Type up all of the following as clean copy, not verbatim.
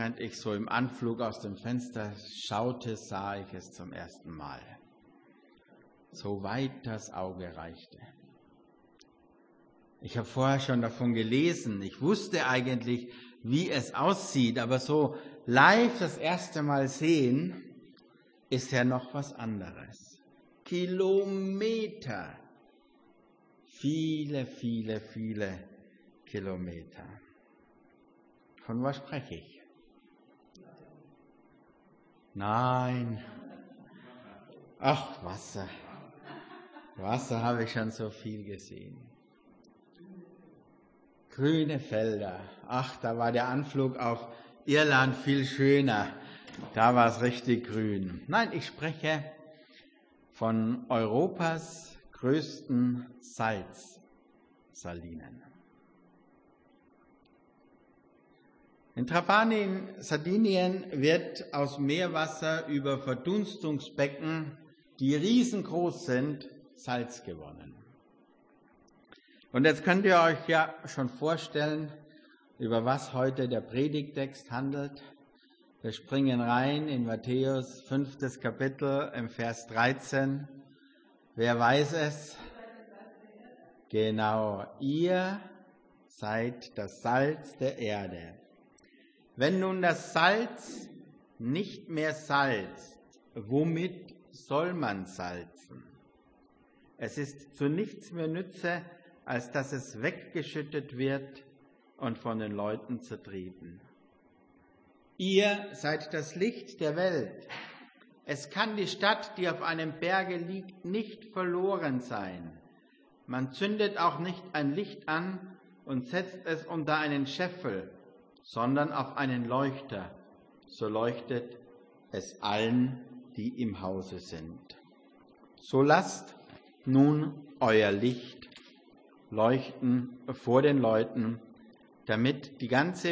Während ich so im Anflug aus dem Fenster schaute, sah ich es zum ersten Mal. So weit das Auge reichte. Ich habe vorher schon davon gelesen. Ich wusste eigentlich, wie es aussieht, aber so live das erste Mal sehen, ist ja noch was anderes. Kilometer. Viele, viele, viele Kilometer. Von was spreche ich? Nein. Ach, Wasser. Wasser habe ich schon so viel gesehen. Grüne Felder. Ach, da war der Anflug auf Irland viel schöner. Da war es richtig grün. Nein, ich spreche von Europas größten Salzsalinen. In Trapani in Sardinien wird aus Meerwasser über Verdunstungsbecken, die riesengroß sind, Salz gewonnen. Und jetzt könnt ihr euch ja schon vorstellen, über was heute der Predigtext handelt. Wir springen rein in Matthäus 5. Kapitel im Vers 13. Wer weiß es? Genau, ihr seid das Salz der Erde. Wenn nun das Salz nicht mehr salzt, womit soll man salzen? Es ist zu nichts mehr Nütze, als dass es weggeschüttet wird und von den Leuten zertrieben. Ihr seid das Licht der Welt. Es kann die Stadt, die auf einem Berge liegt, nicht verloren sein. Man zündet auch nicht ein Licht an und setzt es unter einen Scheffel, sondern auf einen Leuchter, so leuchtet es allen, die im Hause sind. So lasst nun euer Licht leuchten vor den Leuten, damit sie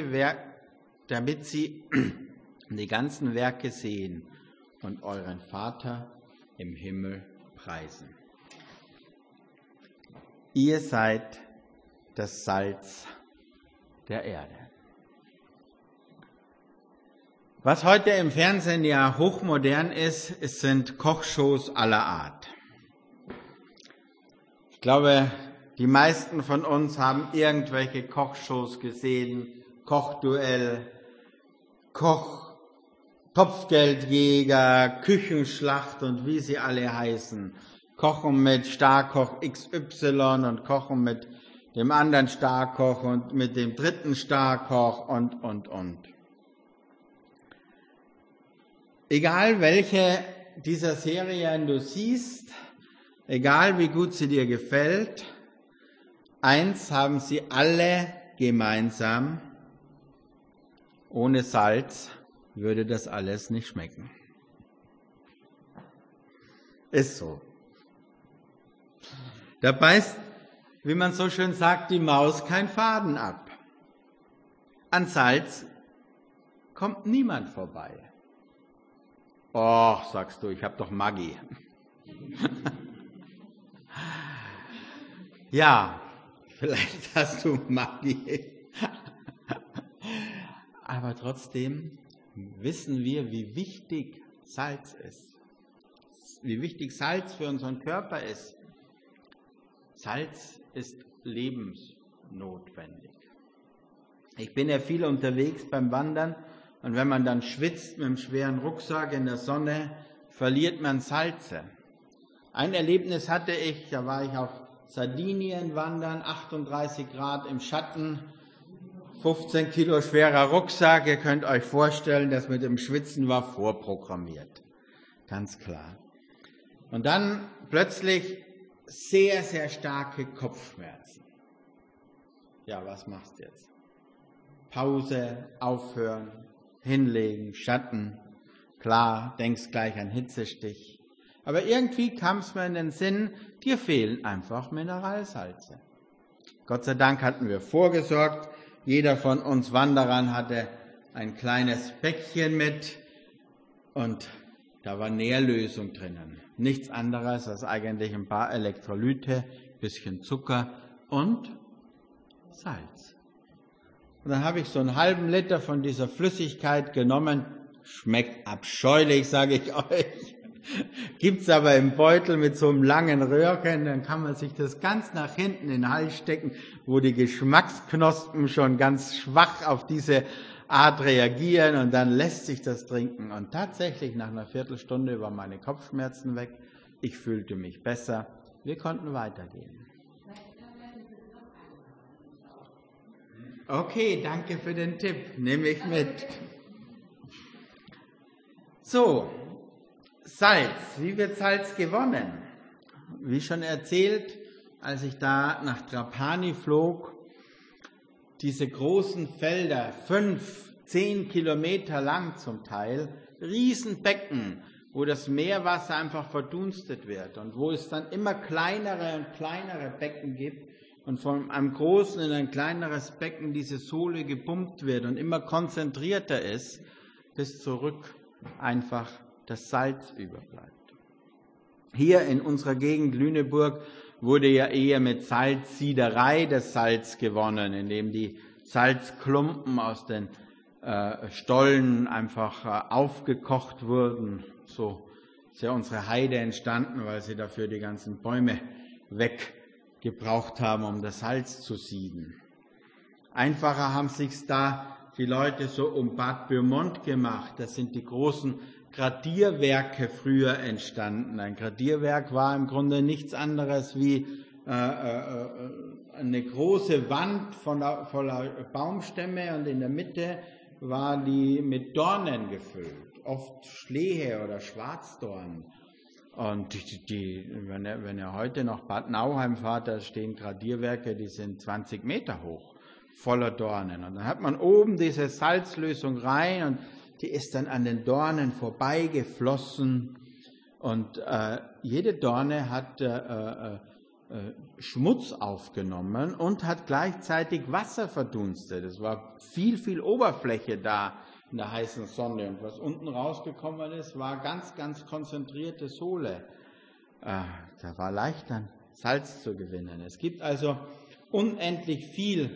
die ganzen Werke sehen und euren Vater im Himmel preisen. Ihr seid das Salz der Erde. Was heute im Fernsehen ja hochmodern ist, es sind Kochshows aller Art. Ich glaube, die meisten von uns haben irgendwelche Kochshows gesehen, Kochduell, Topfgeldjäger, Küchenschlacht und wie sie alle heißen. Kochen mit Starkoch XY und kochen mit dem anderen Starkoch und mit dem dritten Starkoch und. Egal welche dieser Serien du siehst, egal wie gut sie dir gefällt, eins haben sie alle gemeinsam: ohne Salz würde das alles nicht schmecken. Ist so. Da beißt, wie man so schön sagt, die Maus kein Faden ab. An Salz kommt niemand vorbei. Och, sagst du, ich habe doch Maggi. Ja, vielleicht hast du Maggi. Aber trotzdem wissen wir, wie wichtig Salz ist. Wie wichtig Salz für unseren Körper ist. Salz ist lebensnotwendig. Ich bin ja viel unterwegs beim Wandern. Und wenn man dann schwitzt mit einem schweren Rucksack in der Sonne, verliert man Salze. Ein Erlebnis hatte ich, da war ich auf Sardinien wandern, 38 Grad im Schatten, 15 Kilo schwerer Rucksack. Ihr könnt euch vorstellen, das mit dem Schwitzen war vorprogrammiert. Ganz klar. Und dann plötzlich sehr, sehr starke Kopfschmerzen. Ja, was machst du jetzt? Pause, aufhören. Hinlegen, Schatten, klar, denkst gleich an Hitzestich. Aber irgendwie kam es mir in den Sinn, dir fehlen einfach Mineralsalze. Gott sei Dank hatten wir vorgesorgt. Jeder von uns Wanderern hatte ein kleines Päckchen mit und da war Nährlösung drinnen. Nichts anderes als eigentlich ein paar Elektrolyte, bisschen Zucker und Salz. Und dann habe ich so einen halben Liter von dieser Flüssigkeit genommen. Schmeckt abscheulich, sage ich euch. Gibt's aber im Beutel mit so einem langen Röhrchen, dann kann man sich das ganz nach hinten in den Hals stecken, wo die Geschmacksknospen schon ganz schwach auf diese Art reagieren und dann lässt sich das trinken. Und tatsächlich nach einer Viertelstunde waren meine Kopfschmerzen weg. Ich fühlte mich besser. Wir konnten weitergehen. Okay, danke für den Tipp. Nehme ich mit. So, Salz. Wie wird Salz gewonnen? Wie schon erzählt, als ich da nach Trapani flog, diese großen Felder, 5, 10 Kilometer lang zum Teil, Riesenbecken, wo das Meerwasser einfach verdunstet wird und wo es dann immer kleinere und kleinere Becken gibt und von einem großen in ein kleineres Becken diese Sohle gepumpt wird und immer konzentrierter ist, bis zurück einfach das Salz überbleibt. Hier in unserer Gegend Lüneburg wurde ja eher mit Salzsiederei das Salz gewonnen, indem die Salzklumpen aus den Stollen einfach aufgekocht wurden. So ist ja unsere Heide entstanden, weil sie dafür die ganzen Bäume weggebraucht haben, um das Salz zu sieden. Einfacher haben sich's da die Leute so um Bad Pyrmont gemacht. Das sind die großen Gradierwerke früher entstanden. Ein Gradierwerk war im Grunde nichts anderes wie eine große Wand voller Baumstämme und in der Mitte war die mit Dornen gefüllt, oft Schlehe oder Schwarzdorn. Und wenn ihr heute noch Bad Nauheim fahrt, da stehen Gradierwerke, die sind 20 Meter hoch, voller Dornen. Und dann hat man oben diese Salzlösung rein und die ist dann an den Dornen vorbeigeflossen. Und jede Dorne hat Schmutz aufgenommen und hat gleichzeitig Wasser verdunstet. Es war viel Oberfläche da in der heißen Sonne. Und was unten rausgekommen ist, war ganz konzentrierte Sohle. Da war leicht dann Salz zu gewinnen. Es gibt also unendlich viel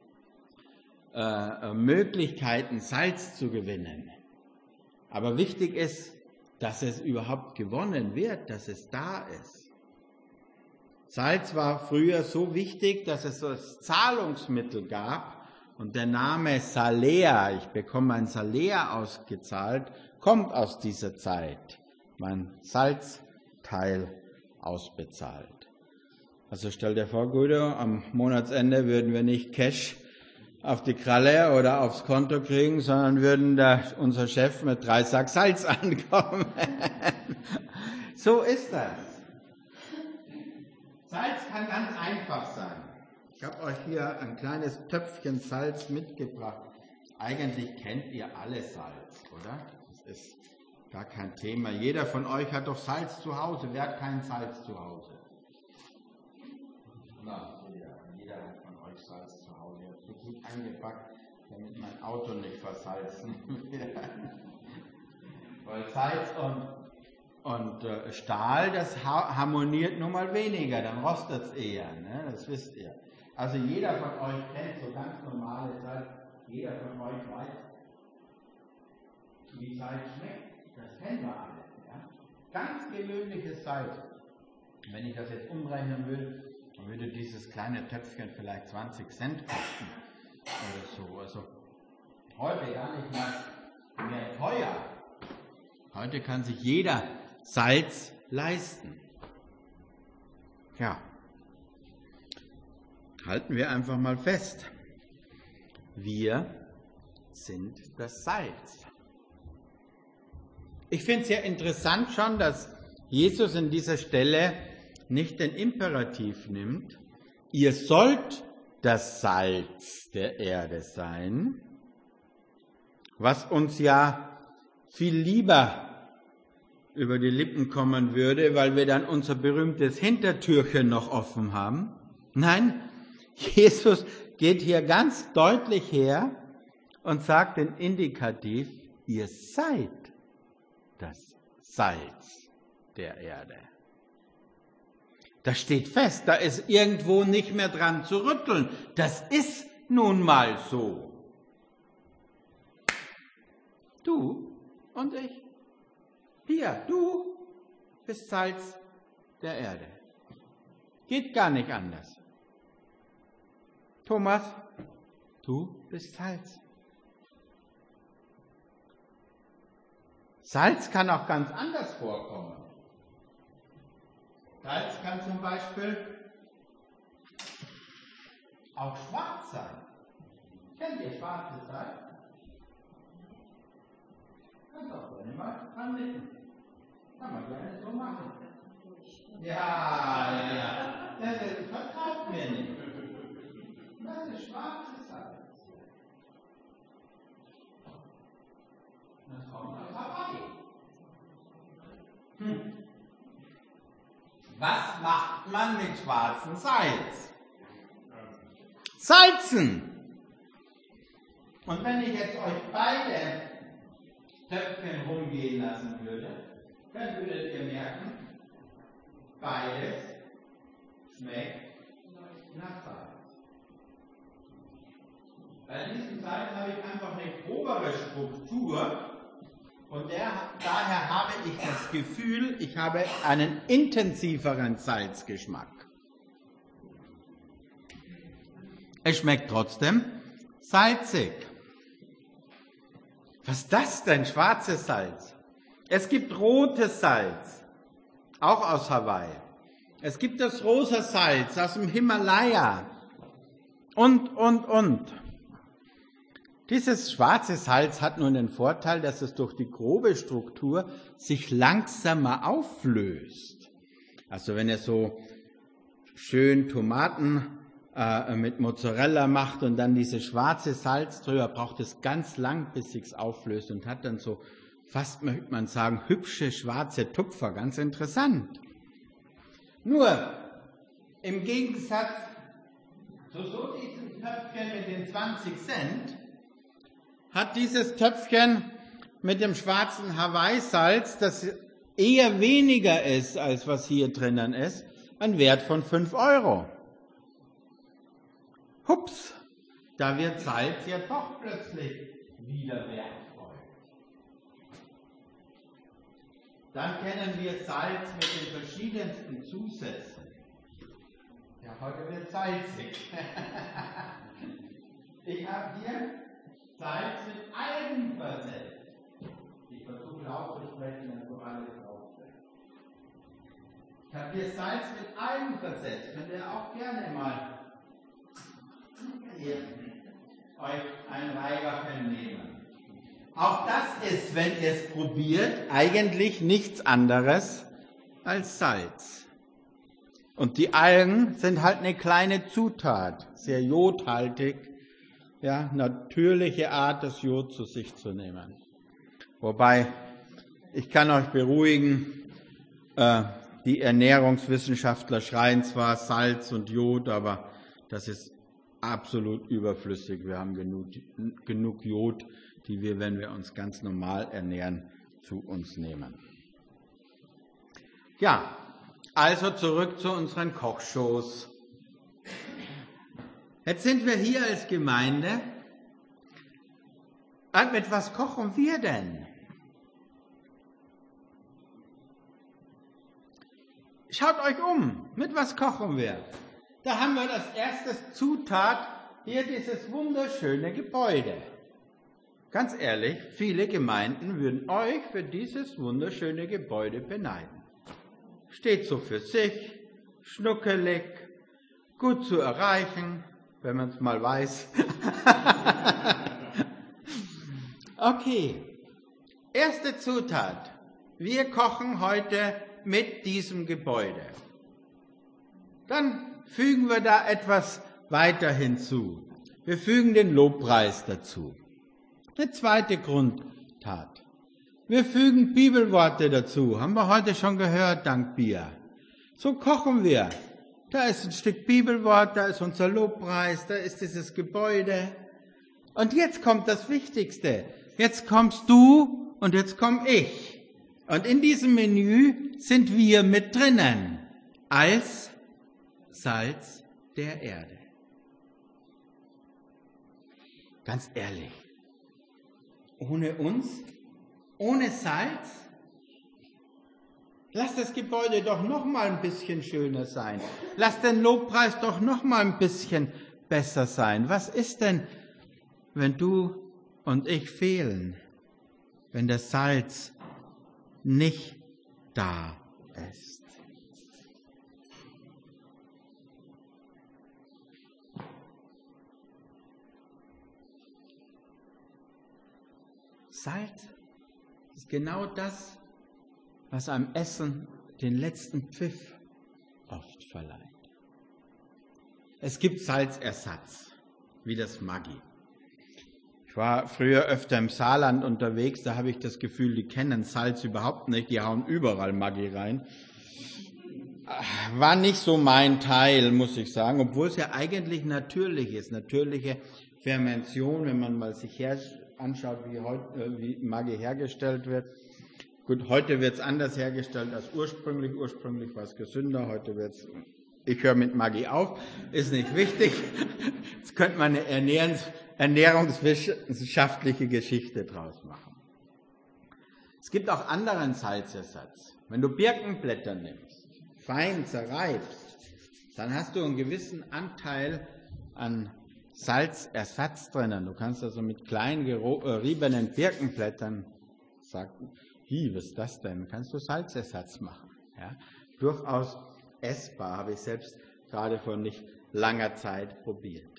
Möglichkeiten, Salz zu gewinnen. Aber wichtig ist, dass es überhaupt gewonnen wird, dass es da ist. Salz war früher so wichtig, dass es das Zahlungsmittel gab und der Name Salär, ich bekomme ein Salär ausgezahlt, kommt aus dieser Zeit, mein Salzteil ausbezahlt. Also stell dir vor, Guido, am Monatsende würden wir nicht Cash auf die Kralle oder aufs Konto kriegen, sondern würden unser Chef mit 3 Sack Salz ankommen. So ist das. Salz kann ganz einfach sein. Ich habe euch hier ein kleines Töpfchen Salz mitgebracht. Eigentlich kennt ihr alle Salz, oder? Das ist gar kein Thema. Jeder von euch hat doch Salz zu Hause. Wer hat kein Salz zu Hause? Na, jeder hat von euch Salz zu Hause. Ich habe es gut eingepackt, damit mein Auto nicht versalzen wird. Weil Salz und Stahl, das harmoniert nun mal weniger, dann rostet es eher, ne? Das wisst ihr. Also jeder von euch kennt so ganz normale Salz, jeder von euch weiß, wie Salz schmeckt, das kennen wir alle. Ja? Ganz gewöhnliches Salz. Wenn ich das jetzt umrechnen würde, dann würde dieses kleine Töpfchen vielleicht 20 Cent kosten oder so. Also heute gar nicht mehr teuer. Heute kann sich jeder Salz leisten. Ja, halten wir einfach mal fest. Wir sind das Salz. Ich finde es ja interessant schon, dass Jesus in dieser Stelle nicht den Imperativ nimmt, ihr sollt das Salz der Erde sein, was uns ja viel lieber über die Lippen kommen würde, weil wir dann unser berühmtes Hintertürchen noch offen haben. Nein, Jesus geht hier ganz deutlich her und sagt den Indikativ, ihr seid das Salz der Erde. Das steht fest, da ist irgendwo nicht mehr dran zu rütteln. Das ist nun mal so. Du und ich. Pia, du bist Salz der Erde. Geht gar nicht anders. Thomas, du bist Salz. Salz kann auch ganz anders vorkommen. Salz kann zum Beispiel auch schwarz sein. Kennt ihr schwarzes Salz? Kannst auch gerne mal dran nicken. Kann man gerne so machen. Ja. Das vertraut mir nicht. Das ist schwarzes Salz. Das kommt aus Hawaii. Was macht man mit schwarzem Salz? Salzen! Und wenn ich jetzt euch beide Töpfchen rumgehen lassen würde, dann würdet ihr merken, beides schmeckt nach Salz. Bei diesem Salz habe ich einfach eine grobere Struktur und daher habe ich das Gefühl, ich habe einen intensiveren Salzgeschmack. Es schmeckt trotzdem salzig. Was ist das denn, schwarzes Salz? Es gibt rotes Salz, auch aus Hawaii. Es gibt das rosa Salz aus dem Himalaya und. Dieses schwarze Salz hat nun den Vorteil, dass es durch die grobe Struktur sich langsamer auflöst. Also wenn ihr so schön Tomaten mit Mozzarella macht und dann dieses schwarze Salz drüber, braucht es ganz lang, bis sich's auflöst und hat dann so, fast möchte man sagen, hübsche schwarze Tupfer, ganz interessant. Nur, im Gegensatz zu so diesem Töpfchen mit den 20 Cent, hat dieses Töpfchen mit dem schwarzen Hawaii-Salz, das eher weniger ist, als was hier drinnen ist, einen Wert von 5 €. Hups, da wird Salz ja doch plötzlich wieder wertvoll. Dann kennen wir Salz mit den verschiedensten Zusätzen. Ja, heute wird salzig. Ich habe hier Salz mit Algen versetzt. Ich versuche laut zu sprechen, dass du alles aufsetzt. Ich habe hier Salz mit Algen versetzt. Könnt ihr auch gerne mal hier euch ein Reigerchen nehmen. Auch das ist, wenn ihr es probiert, eigentlich nichts anderes als Salz. Und die Algen sind halt eine kleine Zutat, sehr jodhaltig, ja, natürliche Art, das Jod zu sich zu nehmen. Wobei, ich kann euch beruhigen, die Ernährungswissenschaftler schreien zwar Salz und Jod, aber das ist absolut überflüssig. Wir haben genug Jod, die wir, wenn wir uns ganz normal ernähren, zu uns nehmen. Ja, also zurück zu unseren Kochshows. Jetzt sind wir hier als Gemeinde. Und mit was kochen wir denn? Schaut euch um, mit was kochen wir? Da haben wir das erste Zutat, hier dieses wunderschöne Gebäude. Ganz ehrlich, viele Gemeinden würden euch für dieses wunderschöne Gebäude beneiden. Steht so für sich, schnuckelig, gut zu erreichen, wenn man es mal weiß. Okay, erste Zutat. Wir kochen heute mit diesem Gebäude. Dann fügen wir da etwas weiter hinzu. Wir fügen den Lobpreis dazu. Eine zweite Grundtat. Wir fügen Bibelworte dazu. Haben wir heute schon gehört, dank Bia. So kochen wir. Da ist ein Stück Bibelwort, da ist unser Lobpreis, da ist dieses Gebäude. Und jetzt kommt das Wichtigste. Jetzt kommst du und jetzt komme ich. Und in diesem Menü sind wir mit drinnen. Als Salz der Erde. Ganz ehrlich, ohne uns ohne Salz? Lass das Gebäude doch noch mal ein bisschen schöner sein. Lass den Lobpreis doch noch mal ein bisschen besser sein. Was ist denn, wenn du und ich fehlen, wenn das Salz nicht da ist? Salz ist genau das, was am Essen den letzten Pfiff oft verleiht. Es gibt Salzersatz, wie das Maggi. Ich war früher öfter im Saarland unterwegs, da habe ich das Gefühl, die kennen Salz überhaupt nicht, die hauen überall Maggi rein. War nicht so mein Teil, muss ich sagen, obwohl es ja eigentlich natürlich ist, natürliche Fermentation, wenn man mal sich anschaut, wie Maggi hergestellt wird. Gut, heute wird es anders hergestellt als ursprünglich. Ursprünglich war es gesünder, heute wird es, ich höre mit Maggi auf, ist nicht wichtig. Jetzt könnte man eine ernährungswissenschaftliche Geschichte draus machen. Es gibt auch anderen Salzersatz. Wenn du Birkenblätter nimmst, fein zerreibst, dann hast du einen gewissen Anteil an Salzersatz drinnen. Du kannst also mit kleinen geriebenen Birkenblättern sagen, was ist das denn? Kannst du Salzersatz machen? Ja? Durchaus essbar, habe ich selbst gerade vor nicht langer Zeit probiert.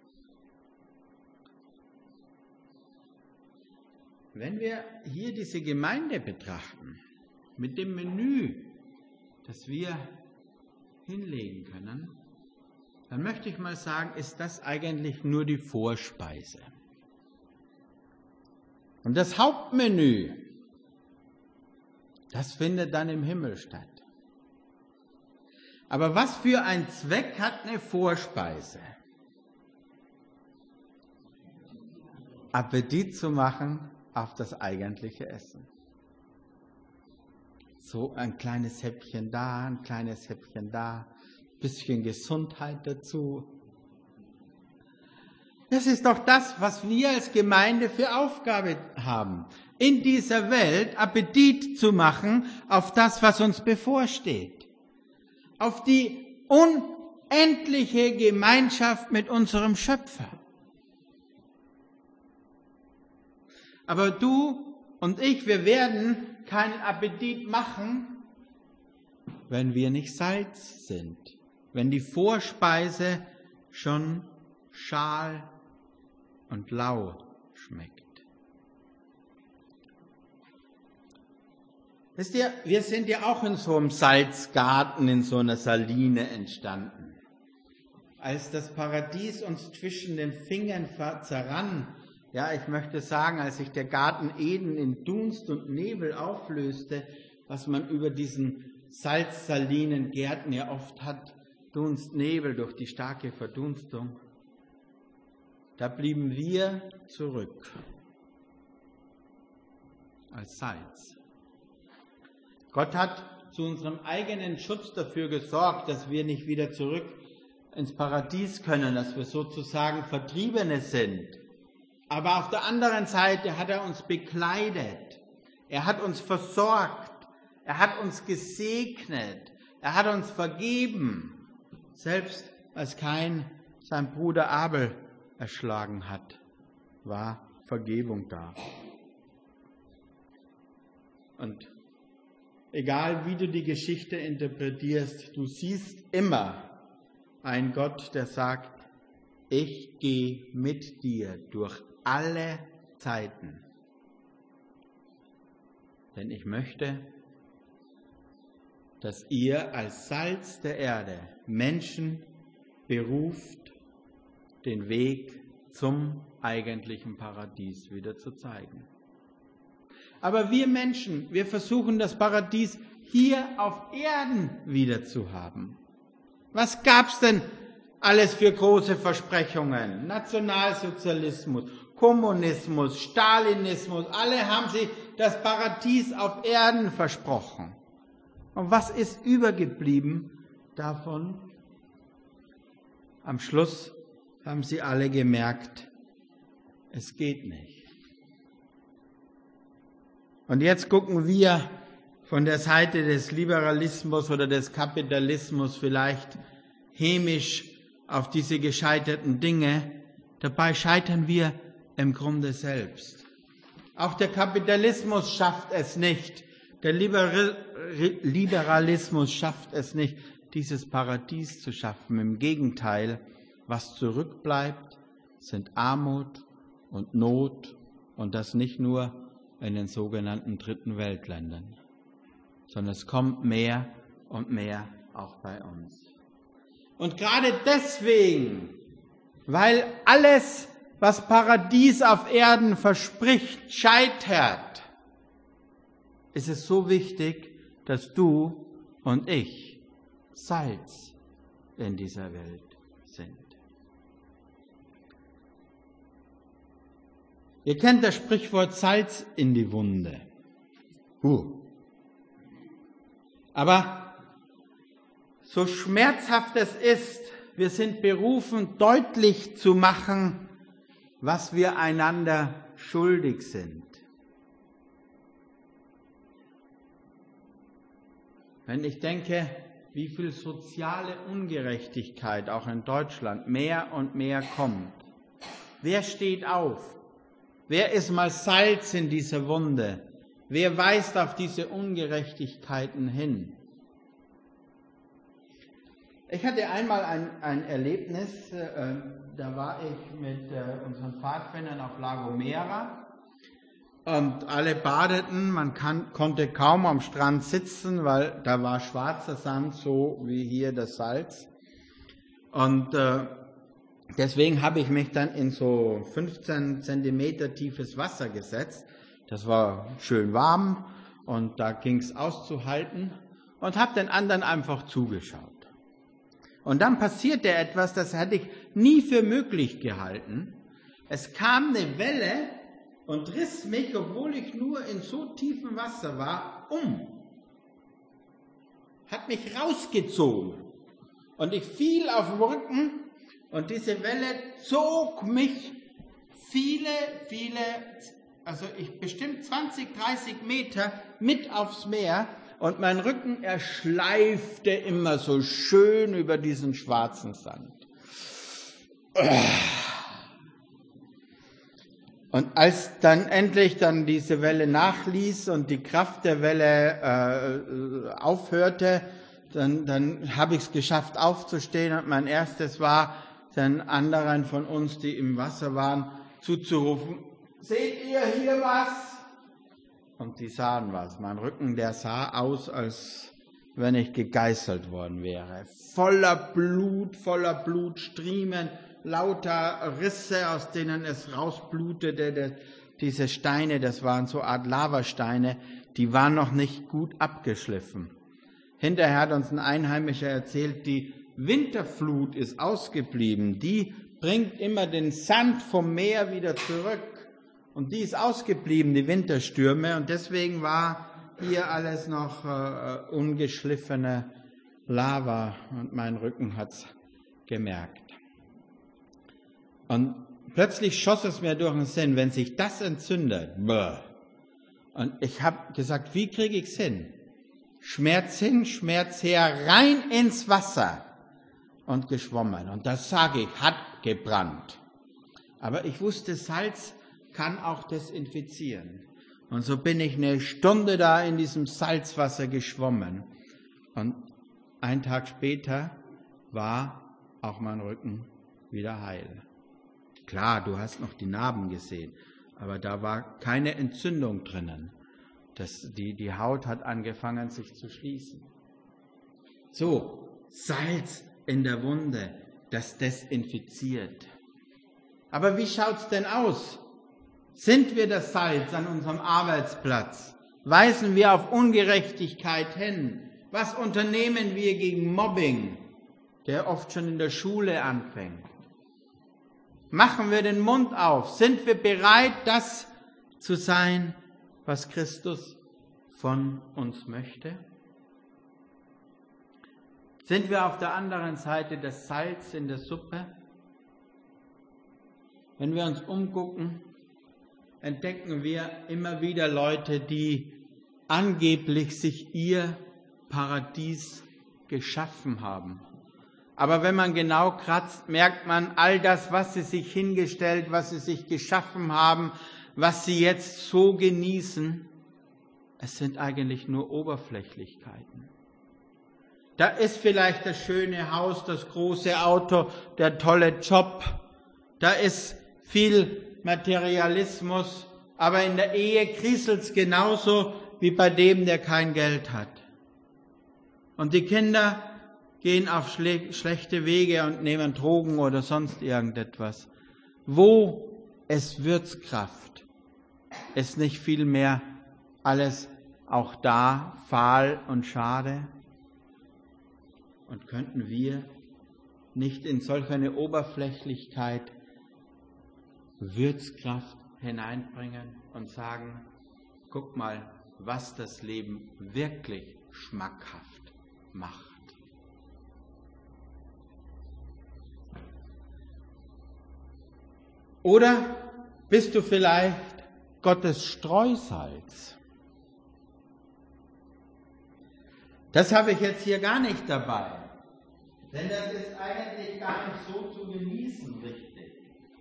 Wenn wir hier diese Gemeinde betrachten, mit dem Menü, das wir hinlegen können, dann möchte ich mal sagen, ist das eigentlich nur die Vorspeise. Und das Hauptmenü, das findet dann im Himmel statt. Aber was für ein Zweck hat eine Vorspeise? Appetit zu machen auf das eigentliche Essen. So ein kleines Häppchen da, ein kleines Häppchen da, bisschen Gesundheit dazu. Das ist doch das, was wir als Gemeinde für Aufgabe haben. In dieser Welt Appetit zu machen auf das, was uns bevorsteht. Auf die unendliche Gemeinschaft mit unserem Schöpfer. Aber du und ich, wir werden keinen Appetit machen, wenn wir nicht Salz sind. Wenn die Vorspeise schon schal und lau schmeckt. Wisst ihr, wir sind ja auch in so einem Salzgarten, in so einer Saline entstanden. Als das Paradies uns zwischen den Fingern zerrann, ja, ich möchte sagen, als sich der Garten Eden in Dunst und Nebel auflöste, was man über diesen salzsalinen Gärten ja oft hat, Dunst, Nebel durch die starke Verdunstung, da blieben wir zurück als Salz. Gott hat zu unserem eigenen Schutz dafür gesorgt, dass wir nicht wieder zurück ins Paradies können, dass wir sozusagen Vertriebene sind. Aber auf der anderen Seite hat er uns bekleidet, er hat uns versorgt, er hat uns gesegnet, er hat uns vergeben, selbst als Kain seinen Bruder Abel erschlagen hat, war Vergebung da. Und egal wie du die Geschichte interpretierst, du siehst immer einen Gott, der sagt, ich gehe mit dir durch alle Zeiten. Denn ich möchte, dass ihr als Salz der Erde Menschen beruft, den Weg zum eigentlichen Paradies wieder zu zeigen. Aber wir Menschen, wir versuchen das Paradies hier auf Erden wieder zu haben. Was gab's denn alles für große Versprechungen? Nationalsozialismus, Kommunismus, Stalinismus, alle haben sich das Paradies auf Erden versprochen. Und was ist übergeblieben davon? Am Schluss haben sie alle gemerkt, es geht nicht. Und jetzt gucken wir von der Seite des Liberalismus oder des Kapitalismus vielleicht hämisch auf diese gescheiterten Dinge. Dabei scheitern wir im Grunde selbst. Auch der Kapitalismus schafft es nicht. Der Liberalismus schafft es nicht, dieses Paradies zu schaffen. Im Gegenteil, was zurückbleibt, sind Armut und Not, und das nicht nur in den sogenannten dritten Weltländern, sondern es kommt mehr und mehr auch bei uns. Und gerade deswegen, weil alles, was Paradies auf Erden verspricht, scheitert, ist es so wichtig, dass du und ich Salz in dieser Welt sind. Ihr kennt das Sprichwort Salz in die Wunde. Aber so schmerzhaft es ist, wir sind berufen, deutlich zu machen, was wir einander schuldig sind. Wenn ich denke, wie viel soziale Ungerechtigkeit auch in Deutschland mehr und mehr kommt. Wer steht auf? Wer ist mal Salz in dieser Wunde? Wer weist auf diese Ungerechtigkeiten hin? Ich hatte einmal ein Erlebnis, da war ich mit unseren Pfadfindern auf La Gomera und alle badeten, man konnte kaum am Strand sitzen, weil da war schwarzer Sand, so wie hier das Salz. Und deswegen habe ich mich dann in so 15 Zentimeter tiefes Wasser gesetzt. Das war schön warm und da ging es auszuhalten und habe den anderen einfach zugeschaut. Und dann passierte etwas, das hatte ich nie für möglich gehalten. Es kam eine Welle und riss mich, obwohl ich nur in so tiefem Wasser war, um. Hat mich rausgezogen. Und ich fiel auf den Rücken und diese Welle zog mich bestimmt 20, 30 Meter mit aufs Meer. Und mein Rücken erschleifte immer so schön über diesen schwarzen Sand. Und als dann endlich diese Welle nachließ und die Kraft der Welle aufhörte, dann habe ich es geschafft aufzustehen und mein erstes war, den anderen von uns, die im Wasser waren, zuzurufen, seht ihr hier was? Und die sahen was. Mein Rücken, der sah aus, als wenn ich gegeißelt worden wäre. Voller Blutstriemen, lauter Risse, aus denen es rausblutete. Diese Steine, das waren so eine Art Lavasteine, die waren noch nicht gut abgeschliffen. Hinterher hat uns ein Einheimischer erzählt, die Winterflut ist ausgeblieben. Die bringt immer den Sand vom Meer wieder zurück. Und die ist ausgeblieben, die Winterstürme, und deswegen war hier alles noch ungeschliffene Lava und mein Rücken hat's gemerkt. Und plötzlich schoss es mir durch den Sinn, wenn sich das entzündet, und ich habe gesagt, wie kriege ich's hin? Schmerz hin, Schmerz her, rein ins Wasser und geschwommen. Und das sage ich, hat gebrannt. Aber ich wusste, Salz kann auch desinfizieren. Und so bin ich eine Stunde da in diesem Salzwasser geschwommen. Und einen Tag später war auch mein Rücken wieder heil. Klar, du hast noch die Narben gesehen, aber da war keine Entzündung drinnen. Die Haut hat angefangen, sich zu schließen. So, Salz in der Wunde, das desinfiziert. Aber wie schaut's denn aus? Sind wir das Salz an unserem Arbeitsplatz? Weisen wir auf Ungerechtigkeit hin? Was unternehmen wir gegen Mobbing, der oft schon in der Schule anfängt? Machen wir den Mund auf? Sind wir bereit, das zu sein, was Christus von uns möchte? Sind wir auf der anderen Seite das Salz in der Suppe? Wenn wir uns umgucken, entdecken wir immer wieder Leute, die angeblich sich ihr Paradies geschaffen haben. Aber wenn man genau kratzt, merkt man, all das, was sie sich hingestellt, was sie sich geschaffen haben, was sie jetzt so genießen, es sind eigentlich nur Oberflächlichkeiten. Da ist vielleicht das schöne Haus, das große Auto, der tolle Job, da ist viel Materialismus, aber in der Ehe kriselt es genauso wie bei dem, der kein Geld hat. Und die Kinder gehen auf schlechte Wege und nehmen Drogen oder sonst irgendetwas. Wo ist Wirtskraft? Ist nicht vielmehr alles auch da fahl und schade? Und könnten wir nicht in solch eine Oberflächlichkeit Wirtskraft hineinbringen und sagen, guck mal, was das Leben wirklich schmackhaft macht. Oder bist du vielleicht Gottes Streusalz? Das habe ich jetzt hier gar nicht dabei, denn das ist eigentlich gar nicht so zu genießen, richtig.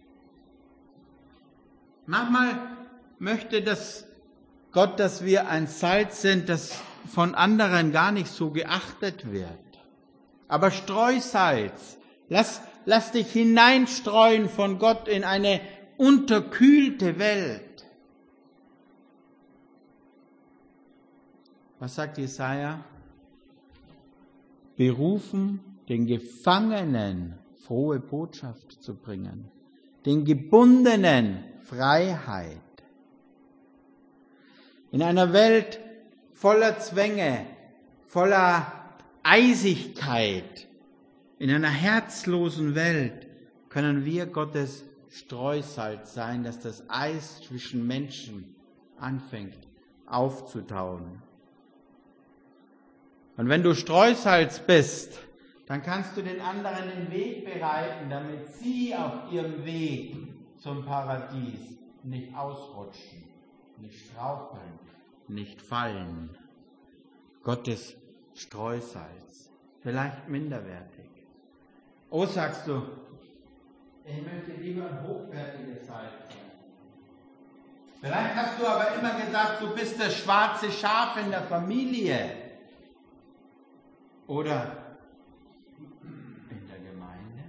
Manchmal möchte das Gott, dass wir ein Salz sind, das von anderen gar nicht so geachtet wird. Aber Streusalz, lass dich hineinstreuen von Gott in eine unterkühlte Welt. Was sagt Jesaja? Berufen, den Gefangenen frohe Botschaft zu bringen, den Gebundenen Freiheit. In einer Welt voller Zwänge, voller Eisigkeit, in einer herzlosen Welt können wir Gottes Streusalz sein, dass das Eis zwischen Menschen anfängt aufzutauen. Und wenn du Streusalz bist, dann kannst du den anderen den Weg bereiten, damit sie auf ihrem Weg zum Paradies nicht ausrutschen, nicht straucheln, nicht fallen. Gottes Streusalz, vielleicht minderwertig. Oh, sagst du, ich möchte lieber ein hochwertiges Salz sein. Vielleicht hast du aber immer gesagt, du bist das schwarze Schaf in der Familie. Oder in der Gemeinde.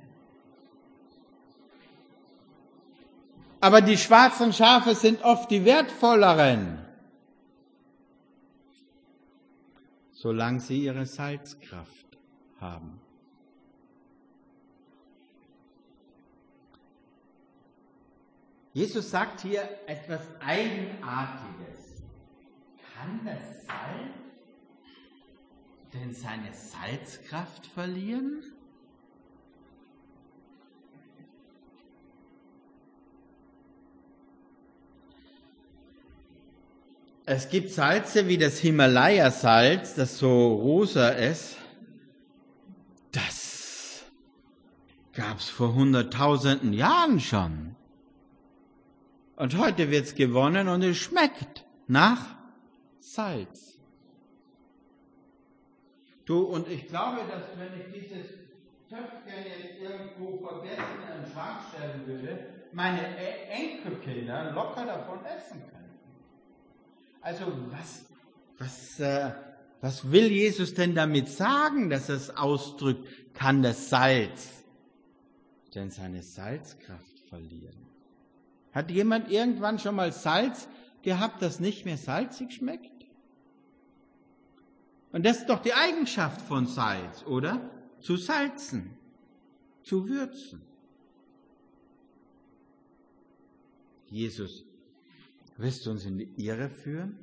Aber die schwarzen Schafe sind oft die wertvolleren, solange sie ihre Salzkraft haben. Jesus sagt hier etwas Eigenartiges. Kann das Salz denn seine Salzkraft verlieren? Es gibt Salze wie das Himalaya-Salz, das so rosa ist. Das gab es vor hunderttausenden Jahren schon. Und heute wird es gewonnen und es schmeckt nach Salz. Du, und ich glaube, dass wenn ich dieses Töpfchen jetzt irgendwo vergessen in den Schrank stellen würde, meine Enkelkinder locker davon essen könnten. Also was will Jesus denn damit sagen, dass er es ausdrückt, kann das Salz denn seine Salzkraft verlieren? Hat jemand irgendwann schon mal Salz gehabt, das nicht mehr salzig schmeckt? Und das ist doch die Eigenschaft von Salz, oder? Zu salzen, zu würzen. Jesus, willst du uns in die Irre führen?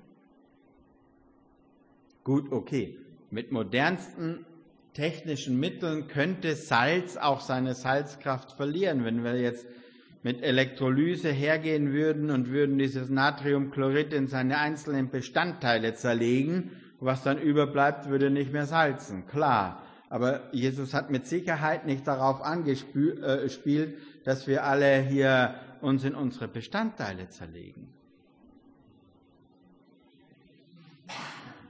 Gut, okay. Mit modernsten technischen Mitteln könnte Salz auch seine Salzkraft verlieren. Wenn wir jetzt mit Elektrolyse hergehen würden und würden dieses Natriumchlorid in seine einzelnen Bestandteile zerlegen, was dann überbleibt, würde nicht mehr salzen, klar. Aber Jesus hat mit Sicherheit nicht darauf angespielt, dass wir alle hier uns in unsere Bestandteile zerlegen.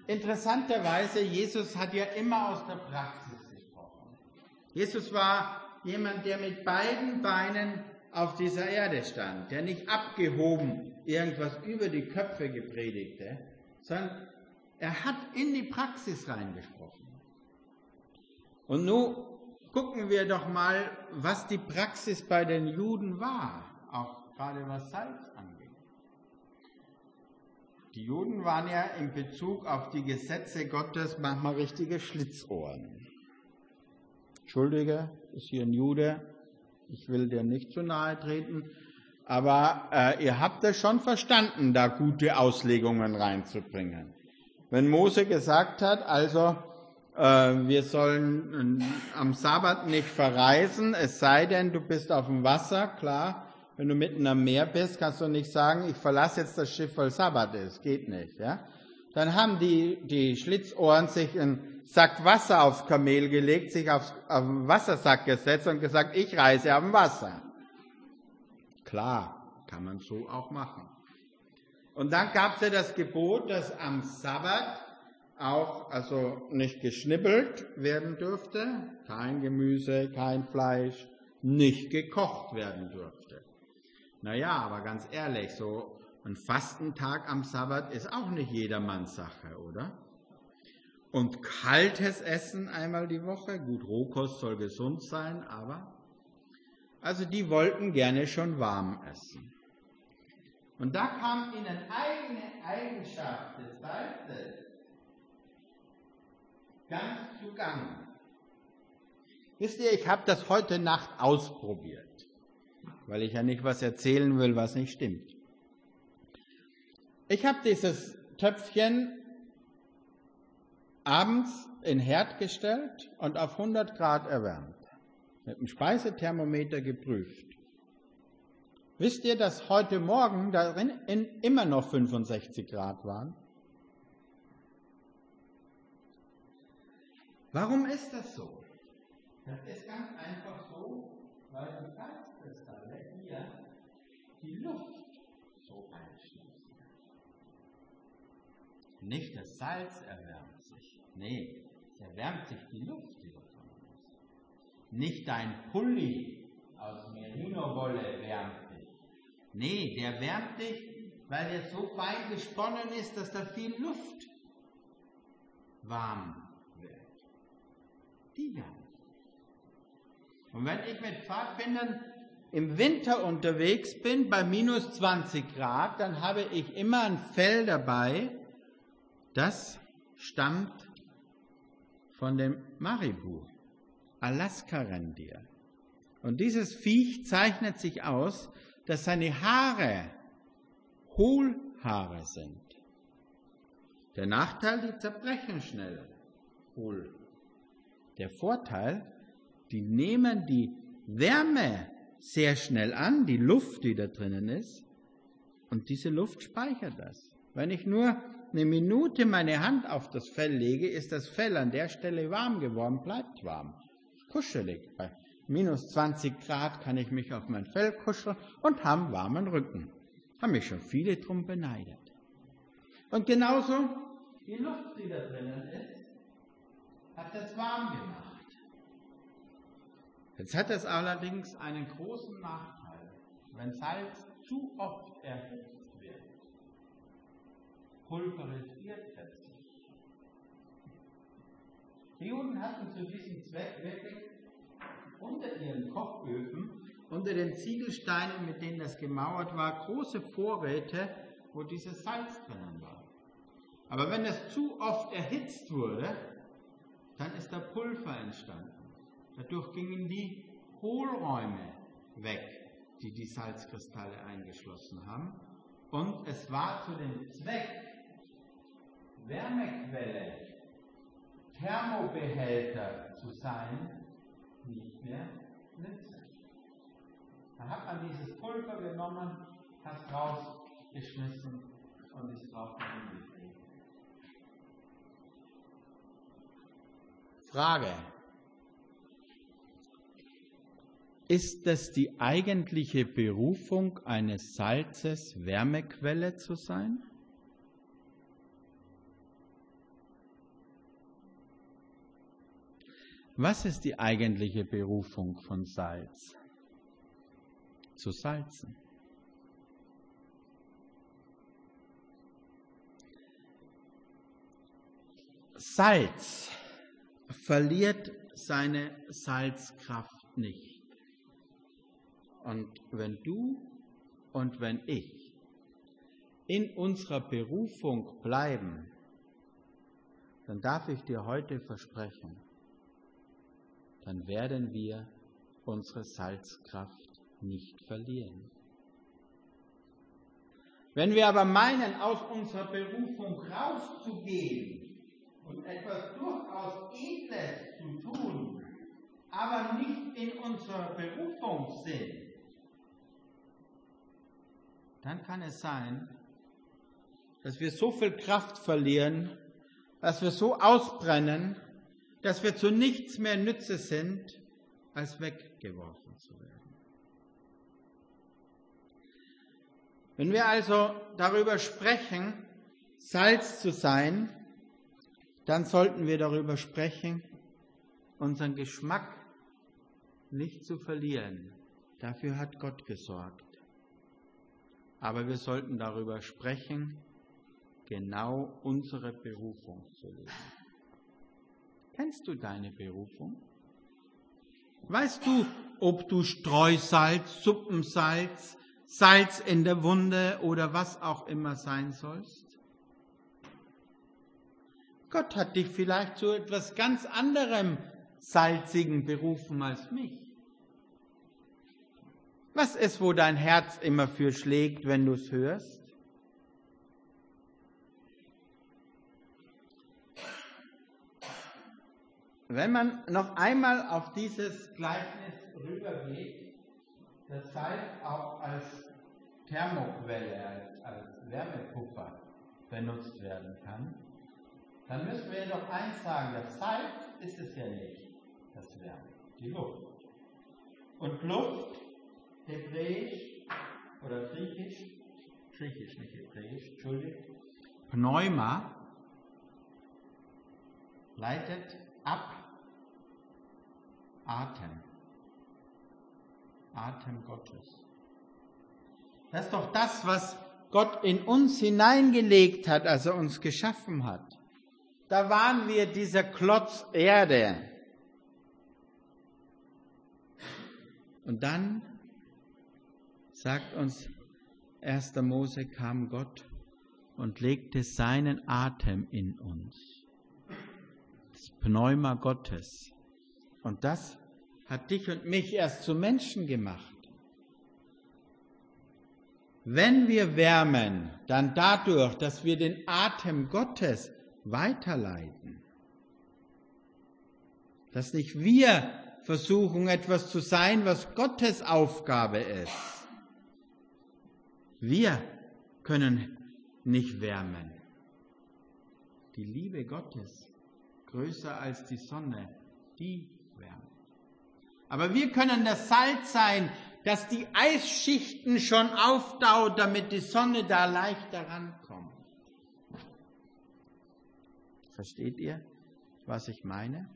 interessanterweise, Jesus hat ja immer aus der Praxis gesprochen. Jesus war jemand, der mit beiden Beinen auf dieser Erde stand, der nicht abgehoben irgendwas über die Köpfe gepredigte, sondern er hat in die Praxis reingesprochen. Und nun gucken wir doch mal, was die Praxis bei den Juden war, auch gerade was Salz angeht. Die Juden waren ja in Bezug auf die Gesetze Gottes manchmal richtige Schlitzohren. Entschuldige, ist hier ein Jude, ich will dir nicht zu nahe treten, aber ihr habt es schon verstanden, da gute Auslegungen reinzubringen. Wenn Mose gesagt hat, also wir sollen am Sabbat nicht verreisen, es sei denn, du bist auf dem Wasser, klar, wenn du mitten am Meer bist, kannst du nicht sagen, ich verlasse jetzt das Schiff, weil Sabbat ist, geht nicht. Ja? Dann haben die Schlitzohren sich einen Sack Wasser aufs Kamel gelegt, sich auf den Wassersack gesetzt und gesagt, ich reise auf dem Wasser. Klar, kann man so auch machen. Und dann gab es ja das Gebot, dass am Sabbat auch also nicht geschnippelt werden dürfte, kein Gemüse, kein Fleisch, nicht gekocht werden dürfte. Naja, aber ganz ehrlich, so ein Fastentag am Sabbat ist auch nicht jedermanns Sache, oder? Und kaltes Essen einmal die Woche, gut, Rohkost soll gesund sein, aber also die wollten gerne schon warm essen. Und da kam ihnen eigene Eigenschaft des Salzes ganz zu Gang. Wisst ihr, ich habe das heute Nacht ausprobiert, weil ich ja nicht was erzählen will, was nicht stimmt. Ich habe dieses Töpfchen abends in den Herd gestellt und auf 100 Grad erwärmt, mit dem Speisethermometer geprüft. Wisst ihr, dass heute Morgen darin immer noch 65 Grad waren? Warum ist das so? Das ist ganz einfach so, weil die Salzkristalle hier die Luft so einschließen. Nicht das Salz erwärmt sich, nee, es erwärmt sich die Luft, die davon ist. Nicht dein Pulli aus Merino-Wolle wärmt dich. Nee, der wärmt dich, weil der so fein gesponnen ist, dass da viel Luft warm wird. Die wärmt. Und wenn ich mit Pfadfindern im Winter unterwegs bin, bei minus 20 Grad, dann habe ich immer ein Fell dabei, das stammt von dem Maribu, Alaska-Rendier. Und dieses Viech zeichnet sich aus, dass seine Haare Hohlhaare sind. Der Nachteil, die zerbrechen schnell. Hohl. Der Vorteil, die nehmen die Wärme sehr schnell an, die Luft, die da drinnen ist, und diese Luft speichert das. Wenn ich nur eine Minute meine Hand auf das Fell lege, ist das Fell an der Stelle warm geworden, bleibt warm, kuschelig. Bei minus 20 Grad kann ich mich auf mein Fell kuscheln und habe einen warmen Rücken. Haben mich schon viele drum beneidet. Und genauso die Luft, die da drinnen ist, hat das warm gemacht. Jetzt hat es allerdings einen großen Nachteil, wenn Salz zu oft erhitzt wird. Pulverisiert es sich. Die Juden hatten zu diesem Zweck wirklich unter ihren Kochöfen, unter den Ziegelsteinen, mit denen das gemauert war, große Vorräte, wo dieses Salz drinnen war. Aber wenn es zu oft erhitzt wurde, dann ist da Pulver entstanden. Dadurch gingen die Hohlräume weg, die die Salzkristalle eingeschlossen haben. Und es war zu dem Zweck, Wärmequelle, Thermobehälter zu sein, nicht mehr nützlich. Da hat man dieses Pulver genommen, hat es rausgeschmissen und ist drauf hingetreten. Frage: Ist es die eigentliche Berufung eines Salzes, Wärmequelle zu sein? Was ist die eigentliche Berufung von Salz? Zu salzen. Salz verliert seine Salzkraft nicht. Und wenn du und wenn ich in unserer Berufung bleiben, dann darf ich dir heute versprechen, dann werden wir unsere Salzkraft nicht verlieren. Wenn wir aber meinen, aus unserer Berufung rauszugehen und etwas durchaus Edles zu tun, aber nicht in unserer Berufung sind, dann kann es sein, dass wir so viel Kraft verlieren, dass wir so ausbrennen, dass wir zu nichts mehr Nütze sind, als weggeworfen zu werden. Wenn wir also darüber sprechen, Salz zu sein, dann sollten wir darüber sprechen, unseren Geschmack nicht zu verlieren. Dafür hat Gott gesorgt. Aber wir sollten darüber sprechen, genau unsere Berufung zu leben. Kennst du deine Berufung? Weißt du, ob du Streusalz, Suppensalz, Salz in der Wunde oder was auch immer sein sollst? Gott hat dich vielleicht zu etwas ganz anderem Salzigen berufen als mich. Was ist, wo dein Herz immer für schlägt, wenn du es hörst? Wenn man noch einmal auf dieses Gleichnis rübergeht, das Salz auch als Thermoquelle, als Wärmepuffer benutzt werden kann, dann müssen wir doch eins sagen, das Salz ist es ja nicht, das Wärme, die Luft. Und Luft, Hebräisch oder Griechisch nicht Hebräisch, Entschuldigung, Pneuma, leitet ab Atem Gottes. Das ist doch das, was Gott in uns hineingelegt hat, als er uns geschaffen hat. Da waren wir dieser Klotz Erde. Und dann sagt uns 1. Mose, kam Gott und legte seinen Atem in uns. Das Pneuma Gottes. Und das hat dich und mich erst zu Menschen gemacht. Wenn wir wärmen, dann dadurch, dass wir den Atem Gottes weiterleiten. Dass nicht wir versuchen, etwas zu sein, was Gottes Aufgabe ist. Wir können nicht wärmen. Die Liebe Gottes, größer als die Sonne, die wärmt. Aber wir können das Salz sein, dass die Eisschichten schon auftaut, damit die Sonne da leichter rankommt. Versteht ihr, was ich meine?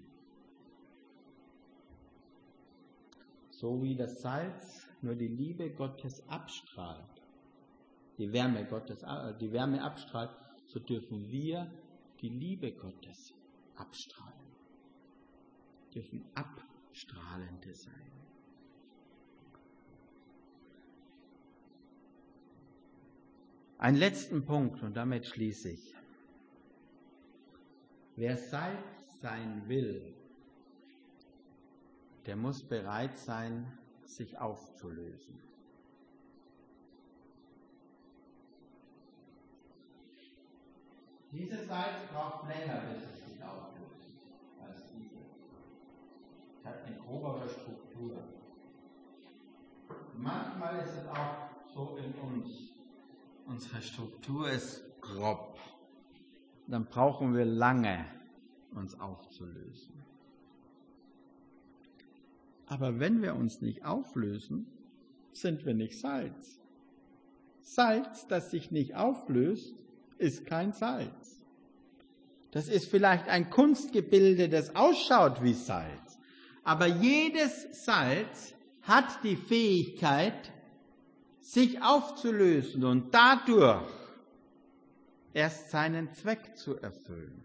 So wie das Salz nur die Liebe Gottes abstrahlt, die Wärme abstrahlt, so dürfen wir die Liebe Gottes abstrahlen. Dürfen Abstrahlende sein. Einen letzten Punkt und damit schließe ich. Wer Salz sein will, der muss bereit sein, sich aufzulösen. Dieses Salz braucht länger, bis es sich auflöst, als dieses. Es hat eine grobere Struktur. Manchmal ist es auch so in uns. Unsere Struktur ist grob. Dann brauchen wir lange, uns aufzulösen. Aber wenn wir uns nicht auflösen, sind wir nicht Salz. Salz, das sich nicht auflöst, ist kein Salz. Das ist vielleicht ein Kunstgebilde, das ausschaut wie Salz, Aber jedes Salz hat die Fähigkeit, sich aufzulösen und dadurch erst seinen Zweck zu erfüllen.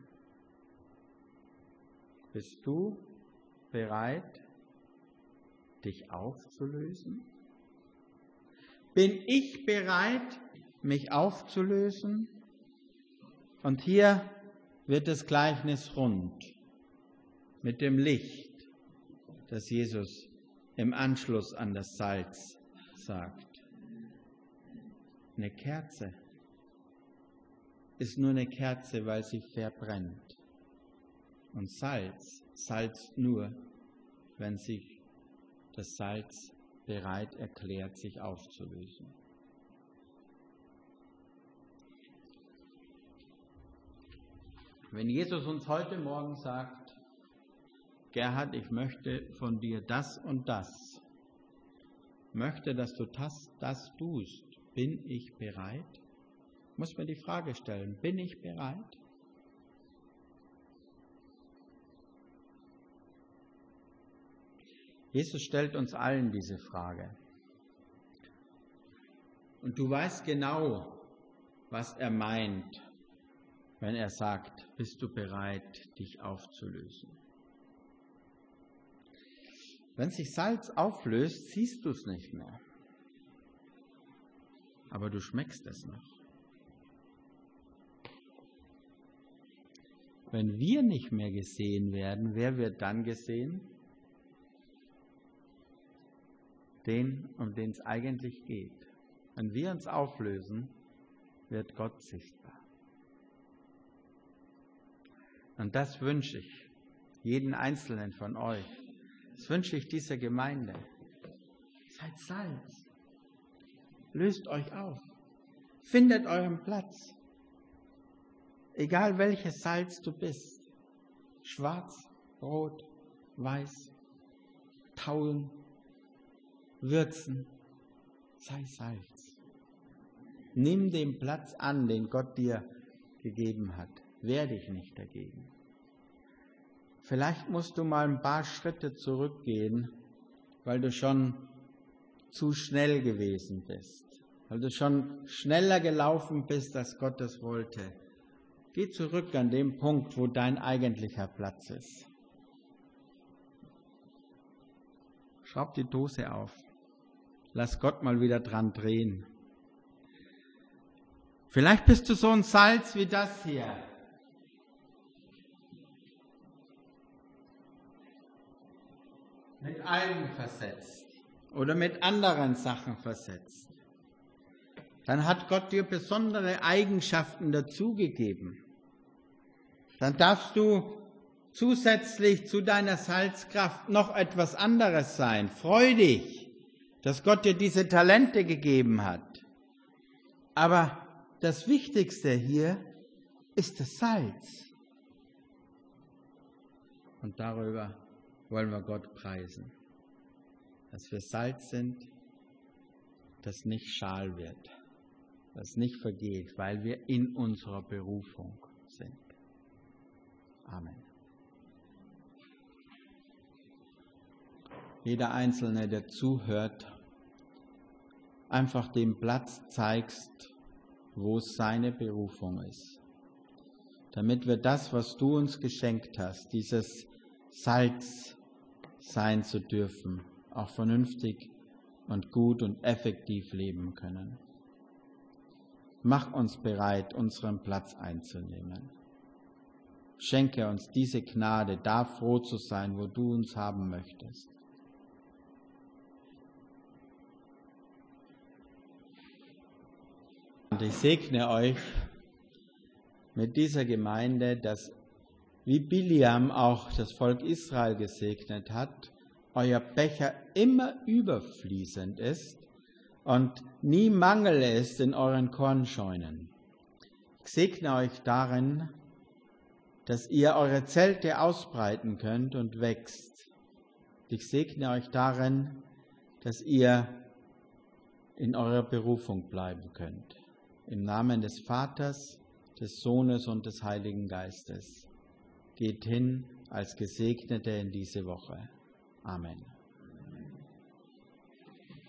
Bist du bereit, dich aufzulösen? Bin ich bereit, mich aufzulösen? Und hier wird das Gleichnis rund mit dem Licht, das Jesus im Anschluss an das Salz sagt. Eine Kerze ist nur eine Kerze, weil sie verbrennt. Und Salz salzt nur, wenn sich das Salz bereit erklärt, sich aufzulösen. Wenn Jesus uns heute Morgen sagt, Gerhard, ich möchte von dir das und das, möchte, dass du das tust, bin ich bereit? Muss man die Frage stellen, bin ich bereit? Jesus stellt uns allen diese Frage. Und du weißt genau, was er meint, wenn er sagt, bist du bereit, dich aufzulösen? Wenn sich Salz auflöst, siehst du es nicht mehr. Aber du schmeckst es noch. Wenn wir nicht mehr gesehen werden, wer wird dann gesehen? Den, um den es eigentlich geht. Wenn wir uns auflösen, wird Gott sichtbar. Und das wünsche ich jeden Einzelnen von euch. Das wünsche ich dieser Gemeinde. Seid Salz. Löst euch auf. Findet euren Platz. Egal welches Salz du bist. Schwarz, rot, weiß, Taulen, Würzen. Sei Salz. Nimm den Platz an, den Gott dir gegeben hat. Wehr dich nicht dagegen. Vielleicht musst du mal ein paar Schritte zurückgehen, weil du schon zu schnell gewesen bist, weil du schon schneller gelaufen bist, als Gott es wollte. Geh zurück an den Punkt, wo dein eigentlicher Platz ist. Schraub die Dose auf. Lass Gott mal wieder dran drehen. Vielleicht bist du so ein Salz wie das hier. Mit Algen versetzt oder mit anderen Sachen versetzt. Dann hat Gott dir besondere Eigenschaften dazugegeben. Dann darfst du zusätzlich zu deiner Salzkraft noch etwas anderes sein. Freu dich, dass Gott dir diese Talente gegeben hat. Aber das Wichtigste hier ist das Salz. Und darüber wollen wir Gott preisen, dass wir Salz sind, das nicht schal wird, das nicht vergeht, weil wir in unserer Berufung sind. Amen. Jeder Einzelne, der zuhört, einfach den Platz zeigst, wo seine Berufung ist. Damit wir das, was du uns geschenkt hast, dieses Salz sein zu dürfen, auch vernünftig und gut und effektiv leben können. Mach uns bereit, unseren Platz einzunehmen. Schenke uns diese Gnade, da froh zu sein, wo du uns haben möchtest. Und ich segne euch mit dieser Gemeinde, dass, wie Biliam auch das Volk Israel gesegnet hat, euer Becher immer überfließend ist und nie Mangel ist in euren Kornscheunen. Ich segne euch darin, dass ihr eure Zelte ausbreiten könnt und wächst. Ich segne euch darin, dass ihr in eurer Berufung bleiben könnt. Im Namen des Vaters, des Sohnes und des Heiligen Geistes. Geht hin als Gesegnete in diese Woche. Amen.